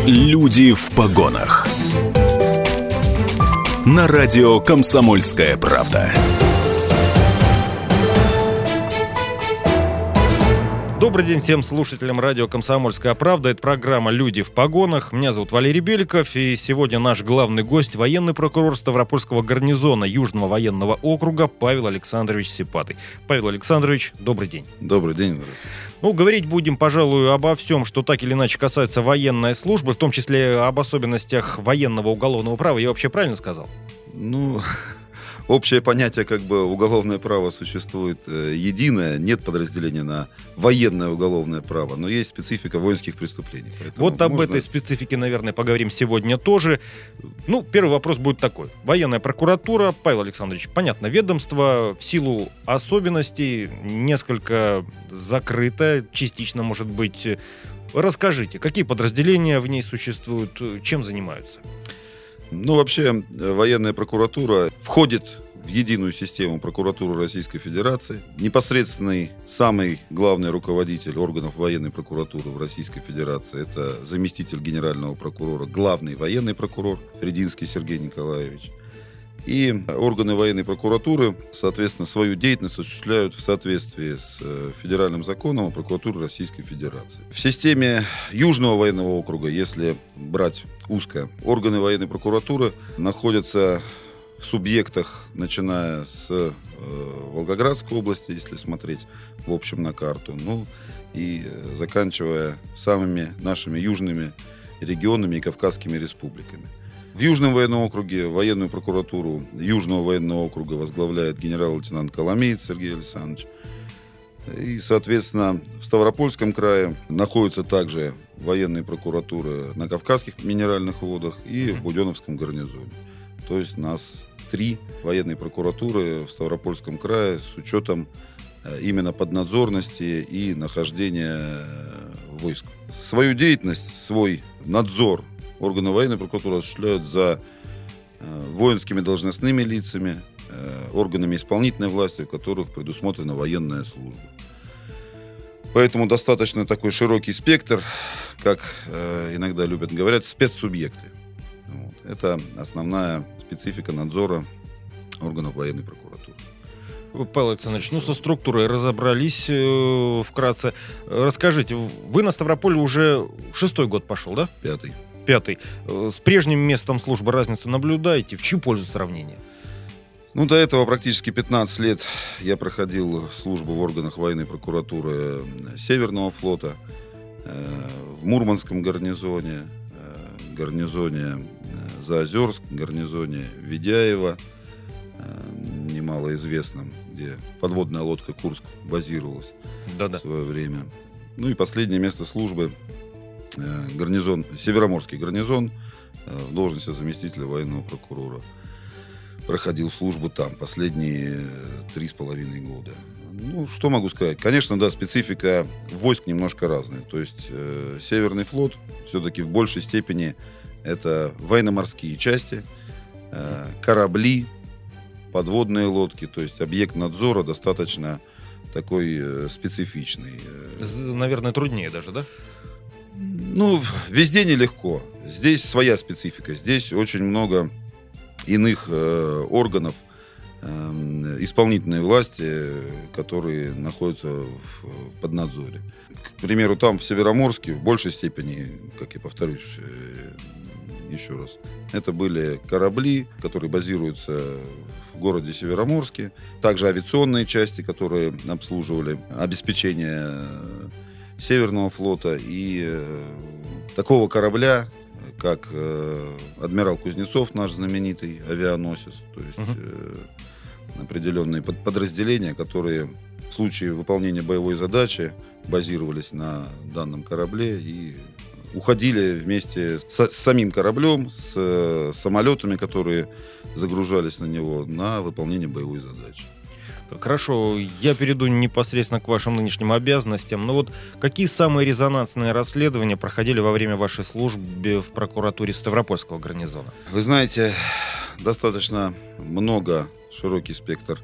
Люди в погонах. На радио «Комсомольская правда». Добрый день всем слушателям радио «Комсомольская правда». Это программа «Люди в погонах». Меня зовут Валерий Беликов. И сегодня наш главный гость — военный прокурор Ставропольского гарнизона Южного военного округа Павел Александрович Сипатый. Павел Александрович, добрый день. Добрый день, здравствуйте. Говорить будем, пожалуй, обо всем, что так или иначе касается военной службы, в том числе об особенностях военного уголовного права. Я вообще правильно сказал? Общее понятие, уголовное право существует единое, нет подразделения на военное уголовное право, но есть специфика воинских преступлений. Вот об этой специфике, наверное, поговорим сегодня тоже. Первый вопрос будет такой. Военная прокуратура, Павел Александрович, понятно, ведомство в силу особенностей несколько закрыто, частично, может быть. Расскажите, какие подразделения в ней существуют, чем занимаются? Вообще, военная прокуратура входит в единую систему прокуратуры Российской Федерации. Непосредственный, самый главный руководитель органов военной прокуратуры в Российской Федерации — это заместитель генерального прокурора, главный военный прокурор Фрединский Сергей Николаевич. И органы военной прокуратуры, соответственно, свою деятельность осуществляют в соответствии с федеральным законом о прокуратуре Российской Федерации. В системе Южного военного округа, если брать узко, органы военной прокуратуры находятся в субъектах, начиная с Волгоградской области, если смотреть в общем на карту, и заканчивая самыми нашими южными регионами и Кавказскими республиками. В Южном военном округе военную прокуратуру Южного военного округа возглавляет генерал-лейтенант Коломеец Сергей Александрович. И, соответственно, в Ставропольском крае находятся также военные прокуратуры на Кавказских минеральных водах и в Буденновском гарнизоне. То есть у нас 3 военные прокуратуры в Ставропольском крае с учетом именно поднадзорности и нахождения войск. Свою деятельность, свой надзор органы военной прокуратуры осуществляют за воинскими должностными лицами, органами исполнительной власти, в которых предусмотрена военная служба. Поэтому достаточно такой широкий спектр, как иногда любят говорить, спецсубъекты. Это основная специфика надзора органов военной прокуратуры. Павел Александрович, со структурой разобрались вкратце. Расскажите, вы на Ставрополе уже 6-й год пошел, да? 5-й. С прежним местом службы разницу наблюдаете? В чью пользу сравнение? До этого практически 15 лет я проходил службу в органах военной прокуратуры Северного флота, в Мурманском гарнизоне, гарнизоне Заозерск, гарнизоне Ведяево, немалоизвестном, где подводная лодка «Курск» базировалась в свое время. И последнее место службы — гарнизон, Североморский гарнизон, в должности заместителя военного прокурора. Проходил службу там последние 3,5 года. Что могу сказать? Конечно, специфика войск немножко разная. То есть Северный флот все-таки в большей степени это военно-морские части, корабли, подводные лодки. То есть объект надзора достаточно такой специфичный. Наверное, труднее даже, да? Везде нелегко. Здесь своя специфика. Здесь очень много иных органов исполнительной власти, которые находятся в поднадзоре. К примеру, там в Североморске в большей степени, как я повторюсь еще раз, это были корабли, которые базируются в городе Североморске. Также авиационные части, которые обслуживали обеспечение Северного флота, и такого корабля, как адмирал Кузнецов, наш знаменитый авианосец, то есть определенные подразделения, которые в случае выполнения боевой задачи базировались на данном корабле и уходили вместе с самим кораблем, с самолетами, которые загружались на него, на выполнение боевой задачи. Хорошо, я перейду непосредственно к вашим нынешним обязанностям. Какие самые резонансные расследования проходили во время вашей службы в прокуратуре Ставропольского гарнизона? Вы знаете, достаточно много, широкий спектр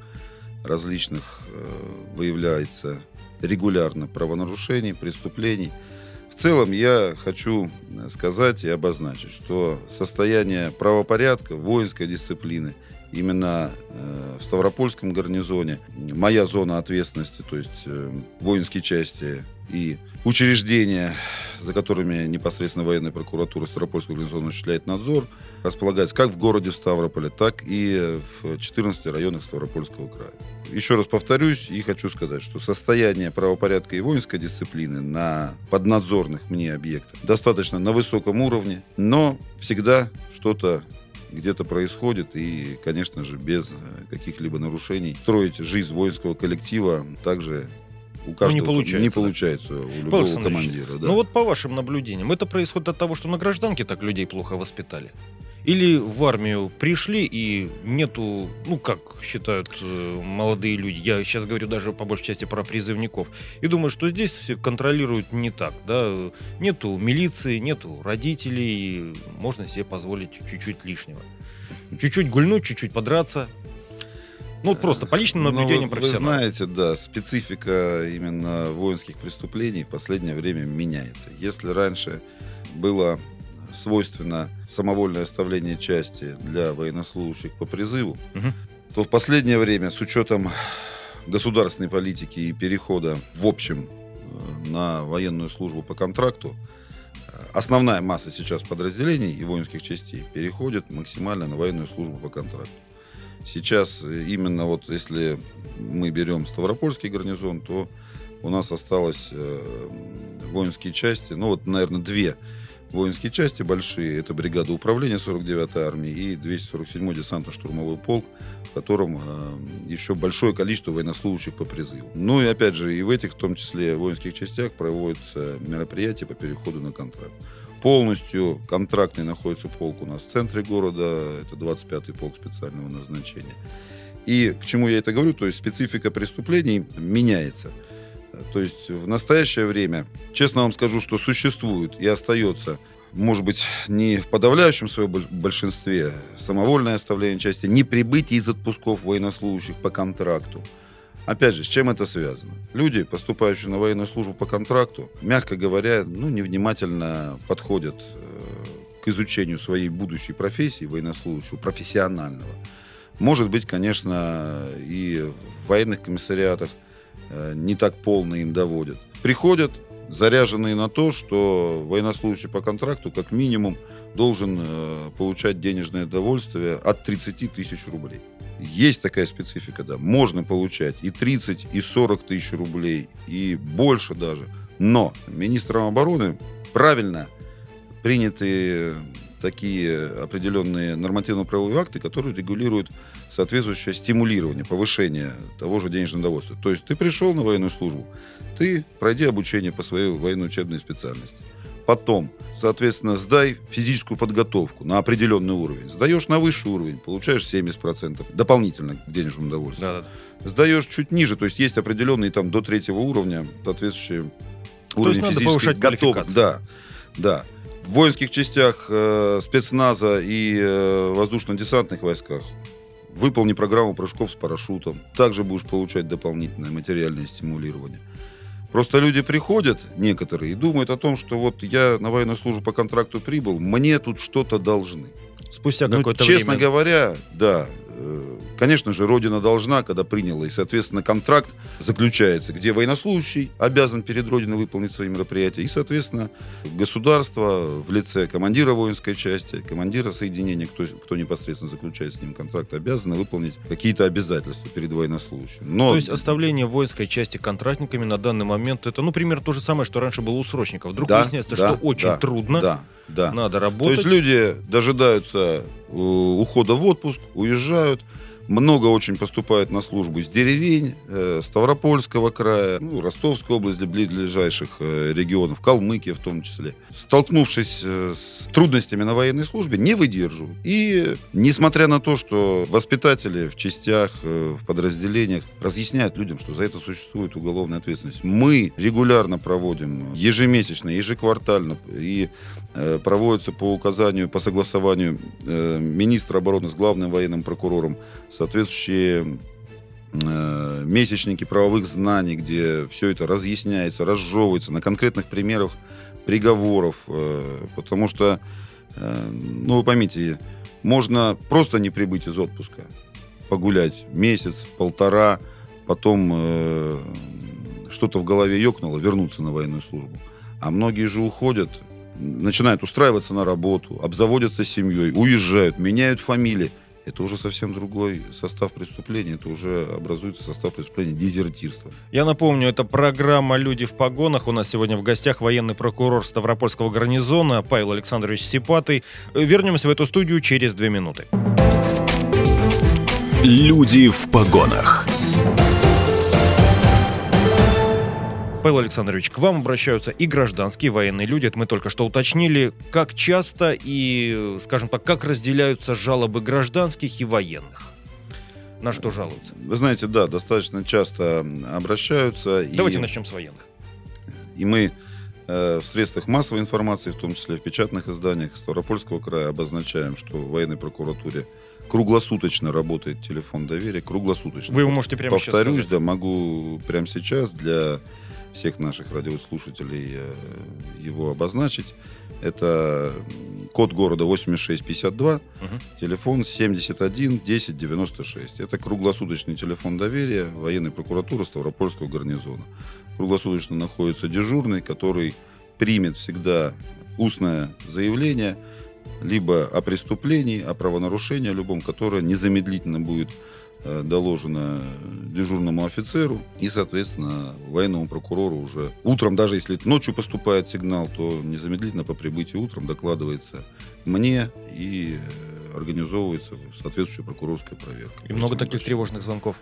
различных выявляется регулярно правонарушений, преступлений. В целом я хочу сказать и обозначить, что состояние правопорядка, воинской дисциплины именно в Ставропольском гарнизоне, моя зона ответственности, то есть воинские части и учреждения, за которыми непосредственно военная прокуратура Ставропольского гарнизона осуществляет надзор, располагается как в городе Ставрополе, так и в 14 районах Ставропольского края. Еще раз повторюсь и хочу сказать, что состояние правопорядка и воинской дисциплины на поднадзорных мне объектах достаточно на высоком уровне, но всегда что-то где-то происходит, и, конечно же, без каких-либо нарушений строить жизнь воинского коллектива также у каждого не получается у любого командира. Да. Ну вот по вашим наблюдениям, это происходит от того, что на гражданке так людей плохо воспитали? Или в армию пришли и нету, ну как считают молодые люди, я сейчас говорю даже по большей части про призывников, и думаю, что здесь все контролируют не так, да, нету милиции, нету родителей, можно себе позволить чуть-чуть лишнего. Чуть-чуть гульнуть, чуть-чуть подраться. Ну, вот просто по личным наблюдениям профессионалов. Вы знаете, да, специфика именно воинских преступлений в последнее время меняется. Если раньше было свойственно самовольное оставление части для военнослужащих по призыву, то в последнее время с учетом государственной политики и перехода в общем на военную службу по контракту, основная масса сейчас подразделений и воинских частей переходит максимально на военную службу по контракту. Сейчас именно вот если мы берем Ставропольский гарнизон, то у нас осталось воинские части, ну вот, наверное, две воинские части большие. Это бригада управления 49-й армии и 247-й десантно-штурмовой полк, в котором еще большое количество военнослужащих по призыву. Ну и опять же, и в этих, в том числе воинских частях, проводятся мероприятия по переходу на контракт. Полностью контрактный находится полк у нас в центре города, это 25-й полк специального назначения. И к чему я это говорю, то есть специфика преступлений меняется. То есть в настоящее время, честно вам скажу, что существует и остается, может быть, не в подавляющем своем большинстве, самовольное оставление части, не прибытие из отпусков военнослужащих по контракту. Опять же, с чем это связано? Люди, поступающие на военную службу по контракту, мягко говоря, невнимательно подходят к изучению своей будущей профессии военнослужащего, профессионального. Может быть, конечно, и в военных комиссариатах не так полно им доводят. Приходят, заряженные на то, что военнослужащий по контракту как минимум должен получать денежное довольствие от 30 тысяч рублей. Есть такая специфика, да. Можно получать и 30, и 40 тысяч рублей, и больше даже. Но министром обороны правильно приняты такие определенные нормативно-правовые акты, которые регулируют соответствующее стимулирование, повышение того же денежного довольствия. То есть ты пришел на военную службу, ты пройди обучение по своей военно-учебной специальности. Потом, соответственно, сдай физическую подготовку на определенный уровень. Сдаешь на высший уровень, получаешь 70% дополнительно к денежному довольствию. Да. Сдаешь чуть ниже, то есть есть определенные там до 3-го уровня соответствующие уровни физической готовности. Да. В воинских частях спецназа и воздушно-десантных войсках выполни программу прыжков с парашютом. Также будешь получать дополнительное материальное стимулирование. Просто люди приходят, некоторые, и думают о том, что вот я на военную службу по контракту прибыл, мне тут что-то должны. Спустя какое-то время. Честно говоря, да, конечно же, Родина должна, когда приняла, и, соответственно, контракт заключается, где военнослужащий обязан перед Родиной выполнить свои мероприятия, и, соответственно, государство в лице командира воинской части, командира соединения, кто непосредственно заключает с ним контракт, обязаны выполнить какие-то обязательства перед военнослужащим. То есть оставление воинской части контрактниками на данный момент, это, примерно то же самое, что раньше было у срочников. Вдруг выясняется, что очень трудно, надо работать. То есть люди дожидаются ухода в отпуск, уезжают. Много очень поступает на службу из деревень, Ставропольского края, Ростовской области, ближайших регионов, Калмыкия в том числе. Столкнувшись с трудностями на военной службе, не выдерживают. И несмотря на то, что воспитатели в частях, в подразделениях разъясняют людям, что за это существует уголовная ответственность, мы регулярно проводим ежемесячно, ежеквартально и проводятся по указанию, по согласованию министра обороны с главным военным прокурором соответствующие месячники правовых знаний, где все это разъясняется, разжевывается, на конкретных примерах приговоров, потому что, ну, вы поймите, можно просто не прибыть из отпуска, погулять месяц, полтора, потом что-то в голове ёкнуло, вернуться на военную службу. А многие же уходят, начинают устраиваться на работу, обзаводятся семьей, уезжают, меняют фамилии. Это уже совсем другой состав преступления. Это уже образуется состав преступления дезертирства. Я напомню, это программа «Люди в погонах». У нас сегодня в гостях военный прокурор Ставропольского гарнизона Павел Александрович Сипатый. Вернемся в эту студию через 2 минуты. Люди в погонах. Павел Александрович, к вам обращаются и гражданские, и военные люди. Это мы только что уточнили. Как часто и, скажем так, как разделяются жалобы гражданских и военных? На что жалуются? Вы знаете, да, достаточно часто обращаются. Давайте начнем с военных. И мы в средствах массовой информации, в том числе в печатных изданиях Ставропольского края, обозначаем, что в военной прокуратуре круглосуточно работает телефон доверия. Круглосуточно. Вы его можете прямо сейчас сказать? Повторюсь, да, могу прямо сейчас для всех наших радиослушателей его обозначить. Это код города 8652, телефон 71 10 96. Это круглосуточный телефон доверия военной прокуратуры Ставропольского гарнизона. Круглосуточно находится дежурный, который примет всегда устное заявление либо о преступлении, о правонарушении любом, которое незамедлительно будет доложено дежурному офицеру и, соответственно, военному прокурору уже утром, даже если ночью поступает сигнал, то незамедлительно по прибытии утром докладывается мне и организовывается соответствующая прокурорская проверка. И много таких тревожных звонков?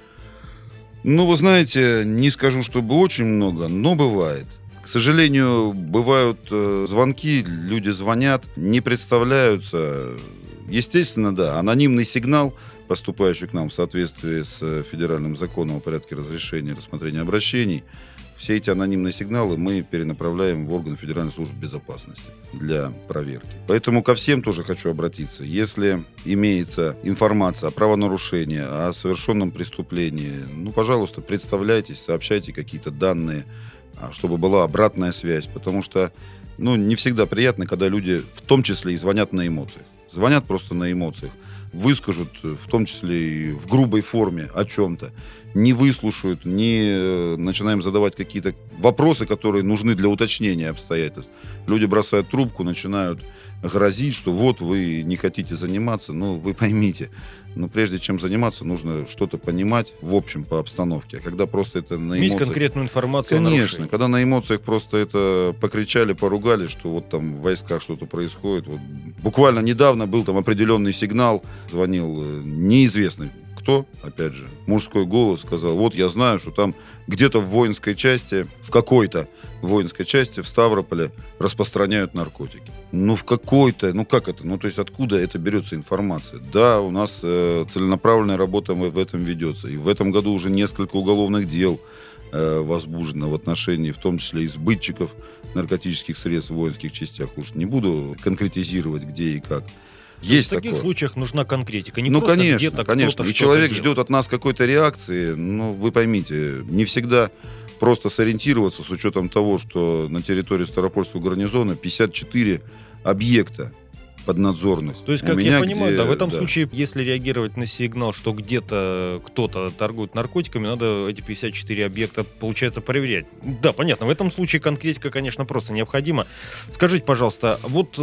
Ну, вы знаете, не скажу, чтобы очень много, но бывает. К сожалению, бывают звонки, люди звонят, не представляются. Естественно, да, анонимный сигнал, поступающий к нам в соответствии с федеральным законом о порядке разрешения и рассмотрения обращений, все эти анонимные сигналы мы перенаправляем в органы Федеральной службы безопасности для проверки. Поэтому ко всем тоже хочу обратиться. Если имеется информация о правонарушении, о совершенном преступлении, ну, пожалуйста, представляйтесь, сообщайте какие-то данные, чтобы была обратная связь, потому что, ну, не всегда приятно, когда люди в том числе и звонят на эмоциях. Звонят просто на эмоциях, выскажут, в том числе и в грубой форме, о чем-то, не выслушают, не начинаем задавать какие-то вопросы, которые нужны для уточнения обстоятельств. Люди бросают трубку, начинают грозить, что вот вы не хотите заниматься. Ну, вы поймите, но прежде чем заниматься, нужно что-то понимать в общем по обстановке. А когда просто это на эмоциях... Иметь конкретную информацию о нарушении. нарушении. Когда на эмоциях просто это покричали, поругали, что вот там в войсках что-то происходит. Вот буквально недавно был там определенный сигнал, звонил неизвестный кто, опять же, мужской голос, сказал, вот я знаю, что там где-то в воинской части, в какой-то воинской части в Ставрополе распространяют наркотики. Ну, в какой-то, ну как это? Ну, то есть откуда это берется информация? Да, у нас целенаправленная работа в этом ведется. И в этом году уже несколько уголовных дел возбуждено в отношении, в том числе и сбытчиков наркотических средств в воинских частях. Уж не буду конкретизировать, где и как. Есть в таких такое. Случаях нужна конкретика. Не ну, просто конечно, где-то конечно. кто-то И человек делает. ждет от нас какой-то реакции. Ну, вы поймите, не всегда просто сориентироваться с учетом того, что на территории Ставропольского гарнизона 54 объекта поднадзорных. То есть, как я понимаю, да, в этом случае, если реагировать на сигнал, что где-то кто-то торгует наркотиками, надо эти 54 объекта, получается, проверять. Да, понятно, в этом случае конкретика, конечно, просто необходима. Скажите, пожалуйста, вот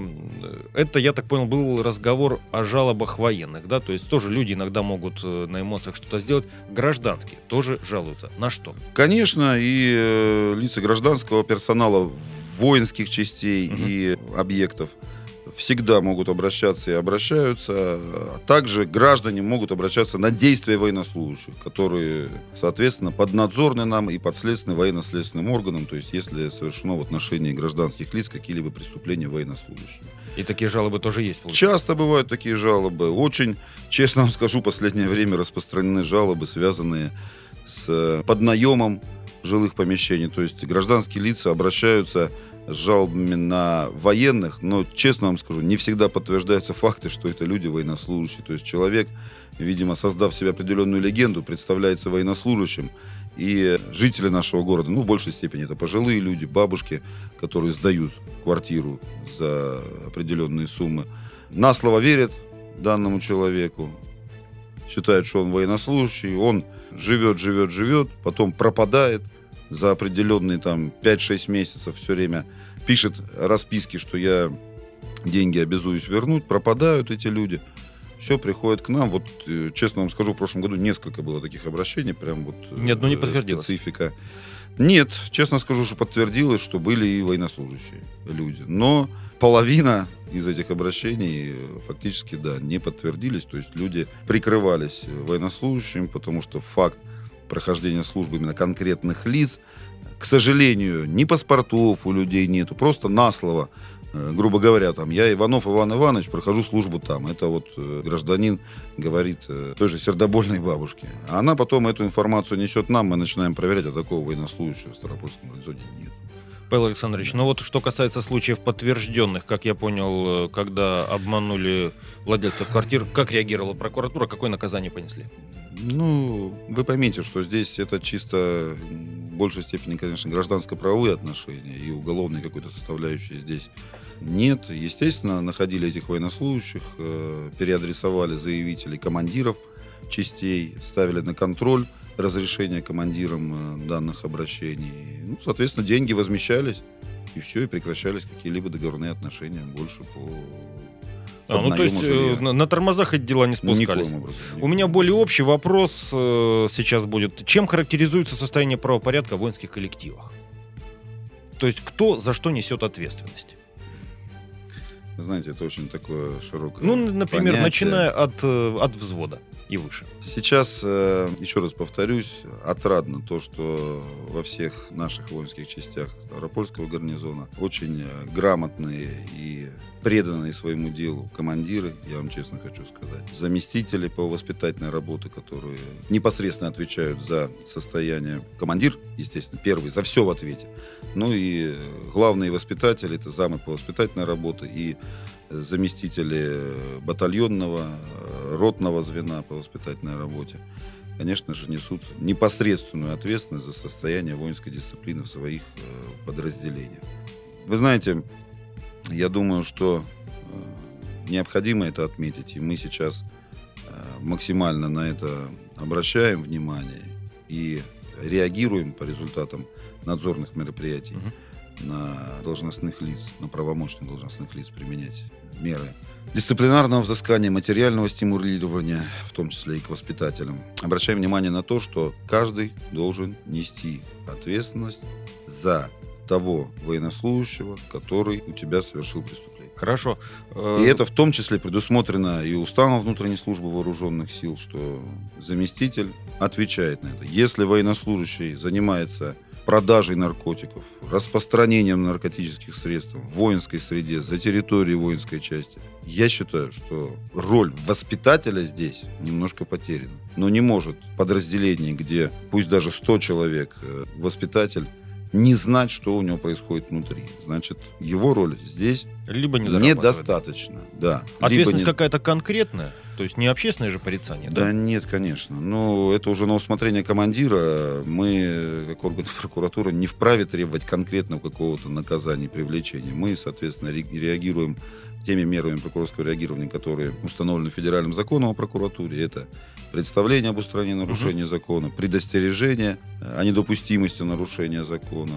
это, я так понял, был разговор о жалобах военных, да? То есть тоже люди иногда могут на эмоциях что-то сделать. Гражданские тоже жалуются. На что? Конечно, и лица гражданского персонала воинских частей и объектов всегда могут обращаться и обращаются. Также граждане могут обращаться на действия военнослужащих, которые, соответственно, поднадзорны нам и подследственны военно-следственным органам, то есть если совершено в отношении гражданских лиц какие-либо преступления военнослужащими. И такие жалобы тоже есть, получается? Часто бывают такие жалобы. Очень, честно вам скажу, в последнее время распространены жалобы, связанные с поднаемом жилых помещений. То есть гражданские лица обращаются с жалобами на военных, но, честно вам скажу, не всегда подтверждаются факты, что это люди военнослужащие. То есть человек, видимо, создав себе определенную легенду, представляется военнослужащим И жители нашего города, в большей степени это пожилые люди, бабушки, которые сдают квартиру за определенные суммы, на слово верят данному человеку, считают, что он военнослужащий, он живет, потом пропадает за определенные 5-6 месяцев, все время пишет расписки, что я деньги обязуюсь вернуть, пропадают эти люди. Все приходит к нам. Вот, честно вам скажу, в прошлом году несколько было таких обращений. Прям вот Ни одно не подтвердилось. Специфика. Нет, честно скажу, что подтвердилось, что были и военнослужащие люди. Но половина из этих обращений фактически, не подтвердились. То есть люди прикрывались военнослужащими, потому что факт прохождения службы именно конкретных лиц, к сожалению, ни паспортов у людей нету, просто на слово. Грубо говоря, я Иванов Иван Иванович, прохожу службу там. Это вот гражданин говорит той же сердобольной бабушке. А она потом эту информацию несет нам, мы начинаем проверять, а такого военнослужащего в Ставропольском гарнизоне нет. Павел Александрович, что касается случаев подтвержденных, как я понял, когда обманули владельцев квартир, как реагировала прокуратура, какое наказание понесли? Вы поймите, что здесь это чисто в большей степени, конечно, гражданско-правовые отношения, и уголовной какой-то составляющей здесь нет. Естественно, находили этих военнослужащих, переадресовали заявителей командиров частей, ставили на контроль разрешение командирам данных обращений. Соответственно, деньги возмещались, и все, и прекращались какие-либо договорные отношения больше по... то есть на тормозах эти дела не спускались. У меня более общий вопрос сейчас будет. Чем характеризуется состояние правопорядка в воинских коллективах? То есть кто за что несет ответственность? Вы знаете, это очень такое широкое например, понятие. начиная от взвода и выше. Сейчас, еще раз повторюсь, отрадно то, что во всех наших воинских частях Ставропольского гарнизона очень грамотные и преданные своему делу командиры, я вам честно хочу сказать, заместители по воспитательной работе, которые непосредственно отвечают за состояние. Командир, естественно, первый, за все в ответе. И главные воспитатели, это замы по воспитательной работе и заместители батальонного, ротного звена по воспитательной работе, конечно же, несут непосредственную ответственность за состояние воинской дисциплины в своих подразделениях. Вы знаете, я думаю, что необходимо это отметить, и мы сейчас максимально на это обращаем внимание и реагируем по результатам надзорных мероприятий на должностных лиц, на правомочных должностных лиц применять меры дисциплинарного взыскания, материального стимулирования, в том числе и к воспитателям. Обращаем внимание на то, что каждый должен нести ответственность за того военнослужащего, который у тебя совершил преступление. Хорошо. И это в том числе предусмотрено и Уставом внутренней службы вооруженных сил, что заместитель отвечает на это. Если военнослужащий занимается продажей наркотиков, распространением наркотических средств в воинской среде, за территорией воинской части, я считаю, что роль воспитателя здесь немножко потеряна. Но не может подразделение, где пусть даже 100 человек, воспитатель не знать, что у него происходит внутри. Значит, его роль здесь либо недостаточно. Да. Ответственность какая-то конкретная? То есть не общественное же порицание? Да нет, конечно. Но это уже на усмотрение командира. Мы, как орган прокуратуры, не вправе требовать конкретного какого-то наказания, привлечения. Мы, соответственно, реагируем теми мерами прокурорского реагирования, которые установлены федеральным законом о прокуратуре. Это представление об устранении нарушения закона, предостережение о недопустимости нарушения закона.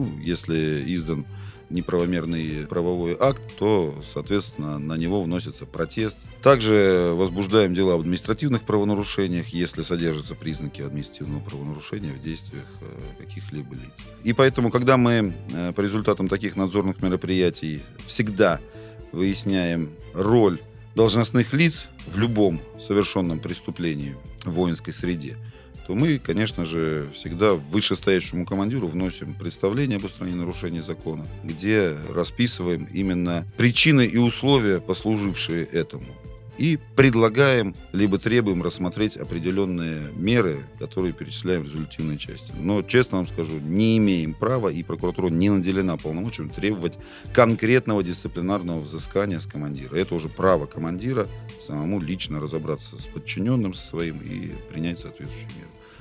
Если издан неправомерный правовой акт, то, соответственно, на него вносится протест. Также возбуждаем дела об административных правонарушениях, если содержатся признаки административного правонарушения в действиях каких-либо лиц. И поэтому, когда мы по результатам таких надзорных мероприятий всегда выясняем роль должностных лиц в любом совершенном преступлении в воинской среде, то мы, конечно же, всегда вышестоящему командиру вносим представление об устранении нарушений закона, где расписываем именно причины и условия, послужившие этому. И предлагаем, либо требуем рассмотреть определенные меры, которые перечисляем в резолютивной части. Но, честно вам скажу, не имеем права, и прокуратура не наделена полномочием требовать конкретного дисциплинарного взыскания с командира. Это уже право командира самому лично разобраться с подчиненным своим и принять соответствующие меры.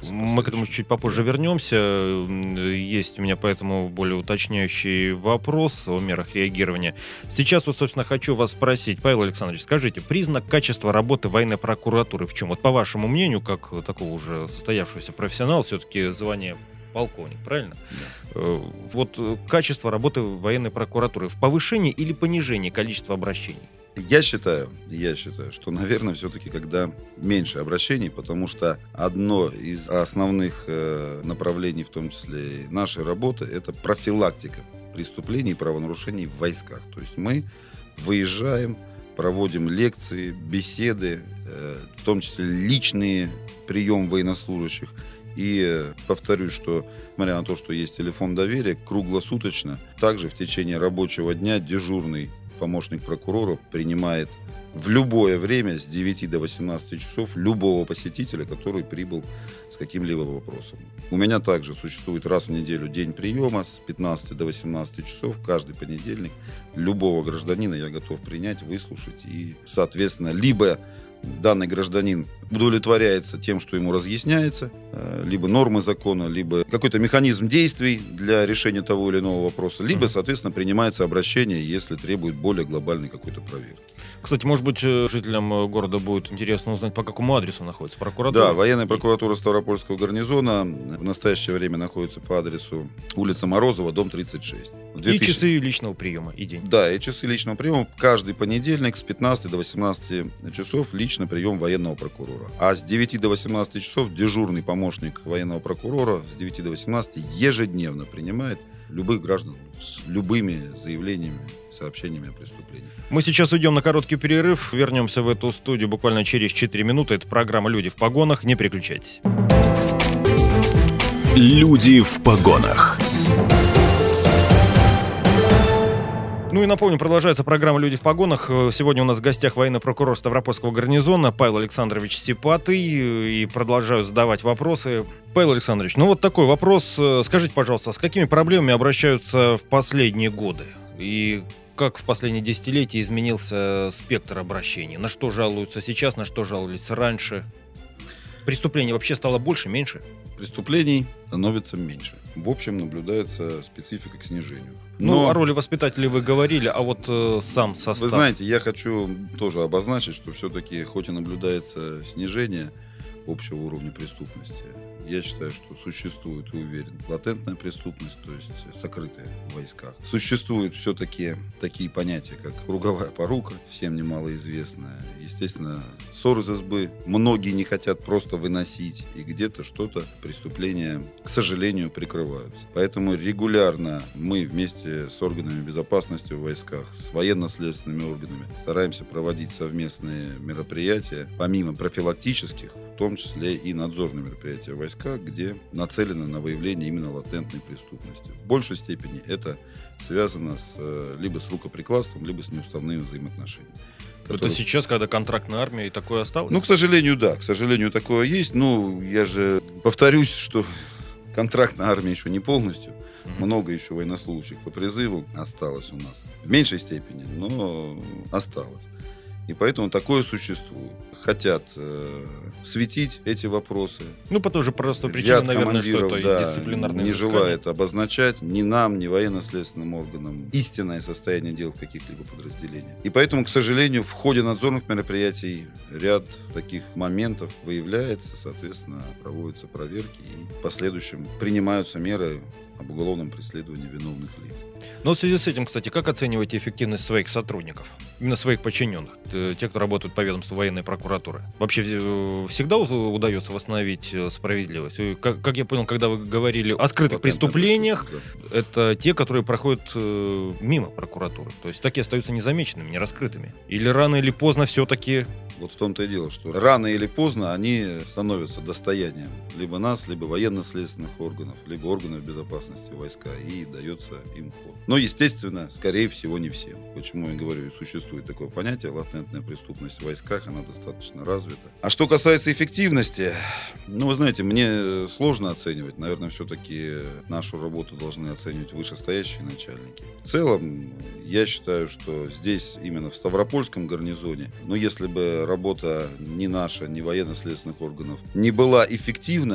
Мы к этому чуть попозже вернемся. Есть у меня поэтому более уточняющий вопрос о мерах реагирования. Сейчас вот, собственно, хочу вас спросить, Павел Александрович, скажите, признак качества работы военной прокуратуры в чем? Вот по вашему мнению, как такого уже состоявшегося профессионала, все-таки звание полковник, правильно? Да. Вот качество работы военной прокуратуры в повышении или понижении количества обращений? Я считаю, что, наверное, все-таки когда меньше обращений, потому что одно из основных направлений, в том числе и нашей работы, это профилактика преступлений и правонарушений в войсках. То есть мы выезжаем, проводим лекции, беседы, в том числе личный прием военнослужащих. И повторюсь, что, несмотря на то, что есть телефон доверия, круглосуточно, также в течение рабочего дня дежурный помощник прокурора принимает в любое время с 9 до 18 часов любого посетителя, который прибыл с каким-либо вопросом. У меня также существует раз в неделю день приема с 15 до 18 часов каждый понедельник. Любого гражданина я готов принять, выслушать и, соответственно, либо данный гражданин удовлетворяется тем, что ему разъясняется, либо нормы закона, либо какой-то механизм действий для решения того или иного вопроса, либо, соответственно, принимается обращение, если требует более глобальной какой-то проверки. Кстати, может быть, жителям города будет интересно узнать, по какому адресу находится прокуратура? Да, военная прокуратура Ставропольского гарнизона в настоящее время находится по адресу улица Морозова, дом 36. И часы личного приема, и день. Да, и часы личного приема. Каждый понедельник с 15 до 18 часов личный прием военного прокурора. А с 9 до 18 часов дежурный помощник военного прокурора с 9 до 18 ежедневно принимает любых граждан с любыми заявлениями, сообщениями о преступлении. Мы сейчас уйдем на короткий перерыв, вернемся в эту студию буквально через 4 минуты. Это программа «Люди в погонах». Не переключайтесь. Люди в погонах. Ну и напомню, продолжается программа «Люди в погонах». Сегодня у нас в гостях военный прокурор Ставропольского гарнизона Павел Александрович Сипатый. И продолжаю задавать вопросы. Павел Александрович, ну вот такой вопрос. Скажите, пожалуйста, с какими проблемами обращаются в последние годы? И как в последние десятилетия изменился спектр обращений? На что жалуются сейчас, на что жаловались раньше? Преступлений вообще стало больше, меньше? Преступлений становится меньше. В общем, наблюдается специфика к снижению. Но о роли воспитателей вы говорили, а вот сам состав... Вы знаете, я хочу тоже обозначить, что все-таки, хоть и наблюдается снижение общего уровня преступности, я считаю, что существует, и уверен, латентная преступность, то есть сокрытая в войсках. Существуют все-таки такие понятия, как круговая порука, всем немалоизвестная. Естественно, ссор из избы многие не хотят просто выносить, и где-то что-то, преступления, к сожалению, прикрываются. Поэтому регулярно мы вместе с органами безопасности в войсках, с военно-следственными органами стараемся проводить совместные мероприятия, помимо профилактических, в том числе и надзорные мероприятия в войсках, где нацелены на выявление именно латентной преступности. В большей степени это связано либо с рукоприкладством, либо с неуставными взаимоотношениями. Это сейчас, когда контрактная армия, и такое осталось? Ну, к сожалению, да. К сожалению, такое есть. Ну, я же повторюсь, что контрактная армия еще не полностью. Много еще военнослужащих по призыву осталось у нас. В меньшей степени, но осталось. И поэтому такое существует. Хотят светить эти вопросы. Ну, по той же простой причине, наверное, что это дисциплинарное не взыскание. желает обозначать ни нам, ни военно-следственным органам истинное состояние дел в каких-либо подразделениях. И поэтому, к сожалению, в ходе надзорных мероприятий ряд таких моментов выявляется, соответственно, проводятся проверки и в последующем принимаются меры об уголовном преследовании виновных лиц. Но в связи с этим, кстати, как оцениваете эффективность своих сотрудников? Именно своих подчиненных, те, кто работают по ведомству военной прокуратуры? Вообще всегда удается восстановить справедливость? Как я понял, когда вы говорили о скрытых преступлениях, это те, которые проходят мимо прокуратуры. То есть такие остаются незамеченными, нераскрытыми. Или рано или поздно все-таки... Вот в том-то и дело, что рано или поздно они становятся достоянием либо нас, либо военно-следственных органов, либо органов безопасности войска, и дается им ход. Но, естественно, скорее всего, не всем. Почему я говорю, существует такое понятие, латентная преступность в войсках, она достаточно развита. А что касается эффективности, ну, вы знаете, мне сложно оценивать. Наверное, все-таки нашу работу должны оценивать вышестоящие начальники. В целом, я считаю, что здесь, именно в Ставропольском гарнизоне, но если бы работа ни наша, ни военно-следственных органов не была эффективна,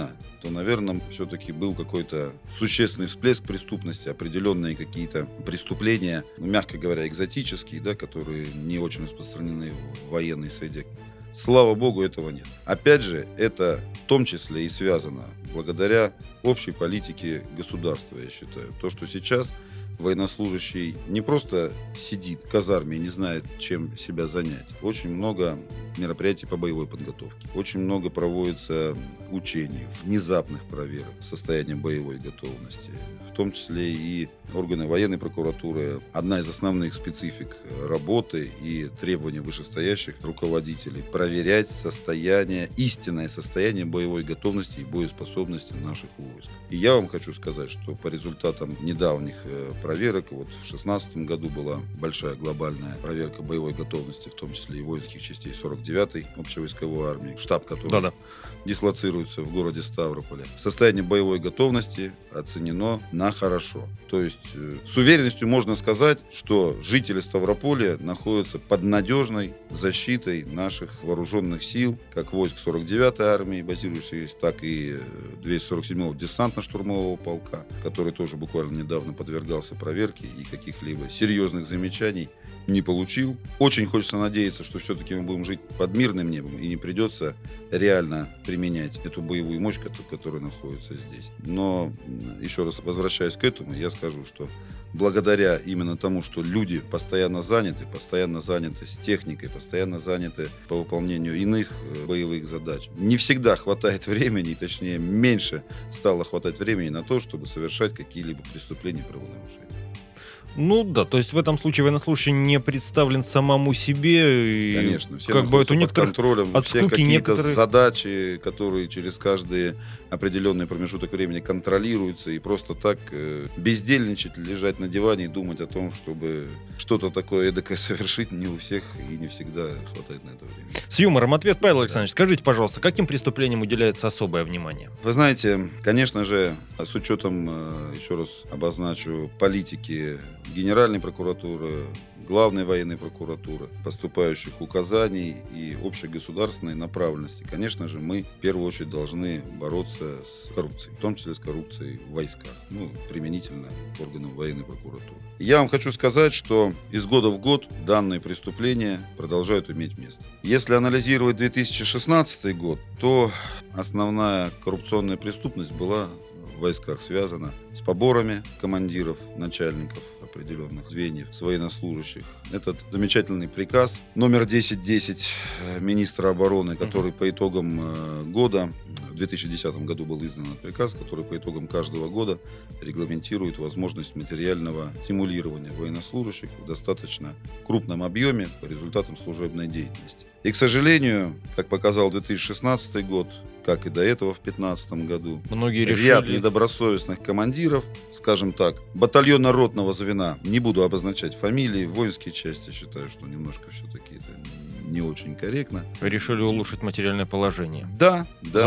то, наверное, все-таки был какой-то существенный всплеск преступности, определенные какие-то преступления, мягко говоря, экзотические, да, которые не очень распространены в военной среде. Слава богу, этого нет. Опять же, это в том числе и связано благодаря общей политике государства, я считаю. То, что сейчас военнослужащий не просто сидит в казарме и не знает, чем себя занять. Очень много мероприятий по боевой подготовке. Очень много проводится учений, внезапных проверок состояния боевой готовности. В том числе и органы военной прокуратуры. Одна из основных специфик работы и требований вышестоящих руководителей – проверять истинное состояние боевой готовности и боеспособности наших войск. И я вам хочу сказать, что по результатам недавних проверок, вот в 2016 году была большая глобальная проверка боевой готовности, в том числе и воинских частей 49-й общевойсковой армии, штаб которой дислоцируется в городе Ставрополе. Состояние боевой готовности оценено на хорошо. То есть с уверенностью можно сказать, что жители Ставрополя находятся под надежной защитой наших вооруженных сил, как войск 49-й армии, базирующихся, так и 247-го десантно-штурмового полка, который тоже буквально недавно подвергался проверке и каких-либо серьезных замечаний не получил. Очень хочется надеяться, что все-таки мы будем жить под мирным небом и не придется реально применять эту боевую мощь, которая находится здесь. Но, еще раз возвращаясь к этому, я скажу, что благодаря именно тому, что люди постоянно заняты с техникой, постоянно заняты по выполнению иных боевых задач, не всегда хватает времени, точнее, меньше стало хватать времени на то, чтобы совершать какие-либо преступления и правонарушения. Ну да, то есть в этом случае военнослужащий не представлен самому себе. И конечно, все как бы это у некоторых контролем, от скуки некоторые задачи, которые через каждый определенный промежуток времени контролируются, и просто так бездельничать, лежать на диване и думать о том, чтобы что-то такое эдакое совершить, не у всех и не всегда хватает на это времени. С юмором ответ, Павел Александрович. Скажите, пожалуйста, каким преступлениям уделяется особое внимание? Вы знаете, конечно же, с учетом, еще раз обозначу, политики Генеральной прокуратуры, Главной военной прокуратуры, поступающих указаний и общегосударственной направленности, конечно же, мы в первую очередь должны бороться с коррупцией, в том числе с коррупцией в войсках, применительно к органам военной прокуратуры. И я вам хочу сказать, что из года в год данные преступления продолжают иметь место. Если анализировать 2016 год, то основная коррупционная преступность была в войсках связана с поборами командиров, начальников определенных звеньев, с военнослужащих. Этот замечательный приказ номер 1010 министра обороны, который по итогам года, в 2010 году был издан этот приказ, который по итогам каждого года регламентирует возможность материального стимулирования военнослужащих в достаточно крупном объеме по результатам служебной деятельности. И, к сожалению, как показал 2016 год, как и до этого в 2015 году, многие решили... ряд недобросовестных командиров, скажем так, батальонно-ротного звена, не буду обозначать фамилии, воинские части, считаю, что немножко все-таки это не очень корректно. Решили улучшить материальное положение. Да.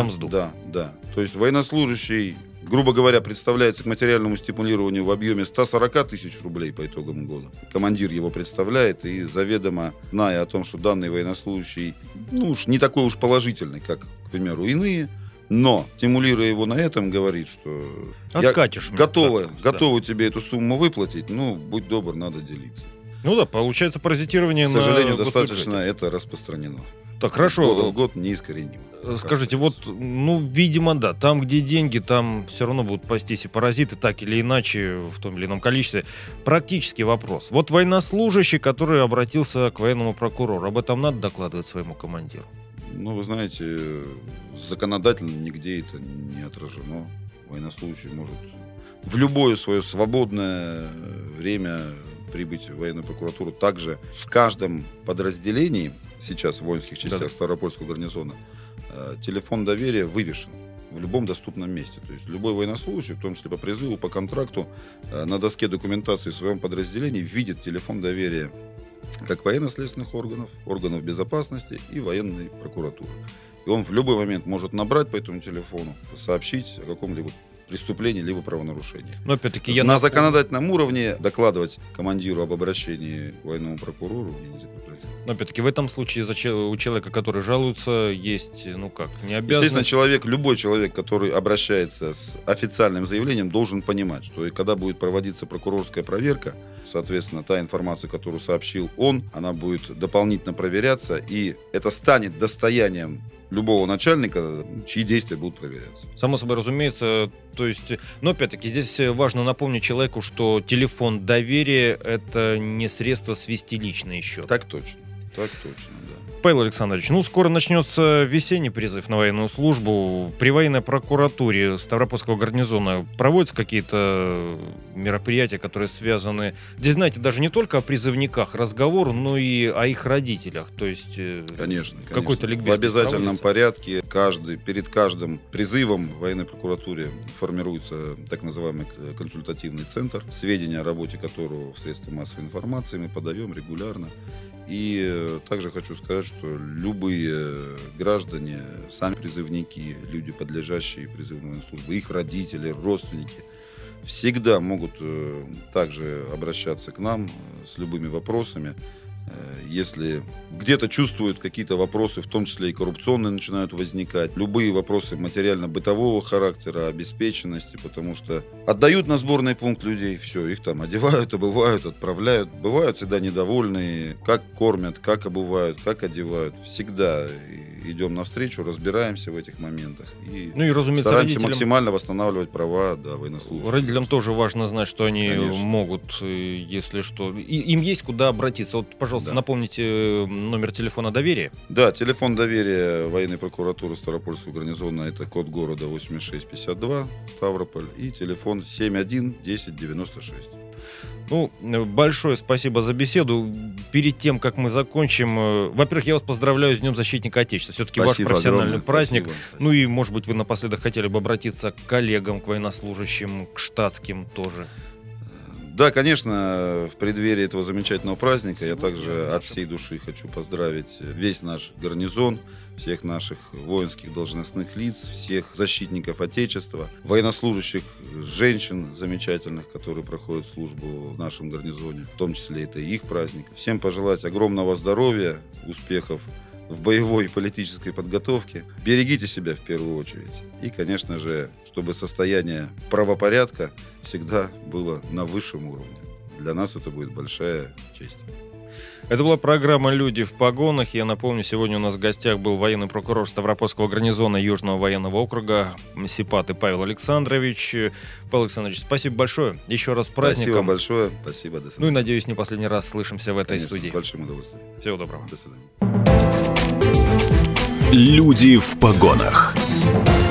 За То есть военнослужащий, грубо говоря, представляется к материальному стимулированию в объеме 140 тысяч рублей по итогам года. Командир его представляет, и заведомо, зная о том, что данный военнослужащий не такой уж положительный, как, к примеру, иные, но, стимулируя его на этом, говорит, что откатишь я готовы тебе эту сумму выплатить, будь добр, надо делиться. Получается паразитирование на... К сожалению, достаточно это распространено. Так, хорошо. Год в год неискоренимо. Скажите, видимо, да, там, где деньги, там все равно будут пастись и паразиты, так или иначе, в том или ином количестве. Практический вопрос. Вот военнослужащий, который обратился к военному прокурору, об этом надо докладывать своему командиру? Вы знаете, законодательно нигде это не отражено. Военнослужащий может в любое свое свободное время прибыть в военную прокуратуру. Также в каждом подразделении, сейчас в воинских частях Ставропольского гарнизона, телефон доверия вывешен в любом доступном месте. То есть любой военнослужащий, в том числе по призыву, по контракту, на доске документации в своем подразделении видит телефон доверия как военно-следственных органов безопасности и военной прокуратуры. И он в любой момент может набрать по этому телефону, сообщить о каком-либо преступлении либо правонарушении. Но опять-таки на законодательном уровне докладывать командиру об обращении к военному прокурору. Но опять-таки в этом случае у человека, который жалуется, есть, не обязанность. Естественно, любой человек, который обращается с официальным заявлением, должен понимать, что и когда будет проводиться прокурорская проверка, соответственно, та информация, которую сообщил он, она будет дополнительно проверяться, и это станет достоянием любого начальника, чьи действия будут проверяться. Само собой разумеется. То есть, но опять-таки здесь важно напомнить человеку, что телефон доверия — это не средство свести личный счет. Так точно, да. Павел Александрович, скоро начнется весенний призыв на военную службу. При военной прокуратуре Ставропольского гарнизона проводятся какие-то мероприятия, которые связаны... Здесь, знаете, даже не только о призывниках разговор, но и о их родителях. То есть, конечно. Какой-то ликбез в обязательном порядке перед каждым призывом в военной прокуратуре формируется так называемый консультативный центр, сведения о работе которого в средствах массовой информации мы подаем регулярно. И также хочу сказать, что любые граждане, сами призывники, люди, подлежащие призыву на военную службу, их родители, родственники, всегда могут также обращаться к нам с любыми вопросами. Если где-то чувствуют какие-то вопросы, в том числе и коррупционные, начинают возникать, любые вопросы материально-бытового характера, обеспеченности, потому что отдают на сборный пункт людей, все, их там одевают, обувают, отправляют. Бывают всегда недовольные, как кормят, как обувают, как одевают. Всегда идем навстречу, разбираемся в этих моментах. И разумеется, стараемся максимально восстанавливать права военнослужащих. Родителям тоже важно знать, что они могут, если что. Им есть куда обратиться. Вот, пожалуйста, напомните номер телефона доверия. Да, телефон доверия военной прокуратуры Ставропольского гарнизона — это код города 8652, Ставрополь, и телефон 71 10 96. Большое спасибо за беседу. Перед тем, как мы закончим, во-первых, я вас поздравляю с Днем Защитника Отечества. Все-таки ваш профессиональный праздник. Спасибо. И, может быть, вы напоследок хотели бы обратиться к коллегам, к военнослужащим, к штатским тоже. Да, конечно, в преддверии этого замечательного праздника я также от всей души хочу поздравить весь наш гарнизон, всех наших воинских должностных лиц, всех защитников Отечества, военнослужащих, женщин замечательных, которые проходят службу в нашем гарнизоне, в том числе это и их праздник. Всем пожелать огромного здоровья, успехов в боевой и политической подготовке. Берегите себя в первую очередь. И, конечно же, чтобы состояние правопорядка всегда было на высшем уровне. Для нас это будет большая честь. Это была программа «Люди в погонах». Я напомню, сегодня у нас в гостях был военный прокурор Ставропольского гарнизона Южного военного округа Сипаты Павел Александрович. Павел Александрович, спасибо большое. Еще раз с праздником. Спасибо большое. Спасибо. До свидания. И надеюсь, не последний раз слышимся в этой студии. С большим удовольствием. Всего доброго. До свидания. Люди в погонах.